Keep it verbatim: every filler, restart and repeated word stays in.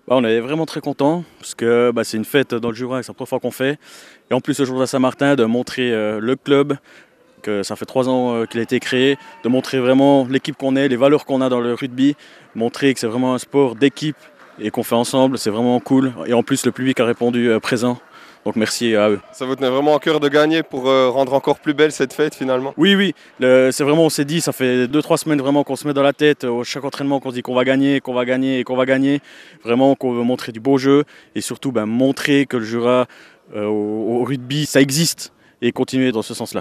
Bah, on est vraiment très contents parce que bah, c'est une fête dans le Jura et c'est la première fois qu'on fait. Et en plus, le jour de la Saint-Martin, de montrer euh, le club, que ça fait trois ans euh, qu'il a été créé, de montrer vraiment l'équipe qu'on est, les valeurs qu'on a dans le rugby, montrer que c'est vraiment un sport d'équipe et qu'on fait ensemble, c'est vraiment cool. Et en plus, le public a répondu euh, présent. Donc merci à eux. Ça vous tenait vraiment à cœur de gagner pour euh, rendre encore plus belle cette fête finalement? Oui, oui, le- c'est vraiment, on s'est dit, ça fait deux, trois semaines vraiment qu'on se met dans la tête, euh, chaque entraînement qu'on se dit qu'on va gagner, qu'on va gagner et qu'on va gagner. Vraiment qu'on veut montrer du beau jeu et surtout ben, montrer que le Jura euh, au, au rugby, ça existe et continuer dans ce sens-là.